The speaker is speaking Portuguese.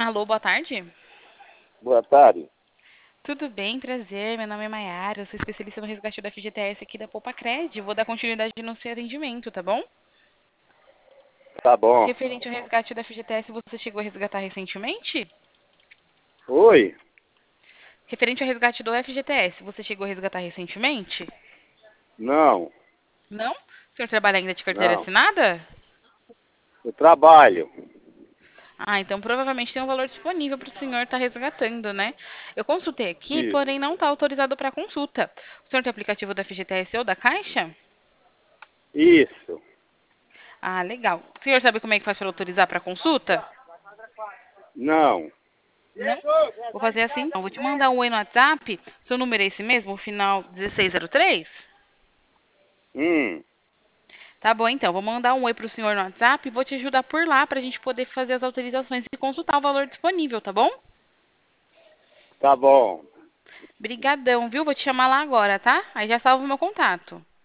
Alô, boa tarde. Boa tarde. Tudo bem? Prazer. Meu nome é Maiara. Eu sou especialista no resgate da FGTS aqui da Poupa-Cred. Vou dar continuidade no seu atendimento, tá bom? Tá bom. Referente ao resgate da FGTS, você chegou a resgatar recentemente? Oi? Referente ao resgate do FGTS, você chegou a resgatar recentemente? Não, Não? O senhor trabalha ainda de carteira não. assinada? Eu trabalho. Ah, então provavelmente tem um valor disponível para o senhor estar resgatando, né? Eu consultei aqui, Isso. porém não está autorizado para consulta. O senhor tem aplicativo da FGTS ou da Caixa? Isso. Ah, legal. O senhor sabe como é que faz para autorizar para consulta? Não. Não? Vou fazer assim, então. Vou te mandar um oi no WhatsApp. Seu número é esse mesmo, o final 1603? Hum, Tá bom, então. Vou mandar um oi pro senhor no WhatsApp e vou te ajudar por lá pra gente poder fazer as autorizações e consultar o valor disponível, tá bom? tá bom. Brigadão, viu? Vou te chamar lá agora, tá? Aí já salva o meu contato.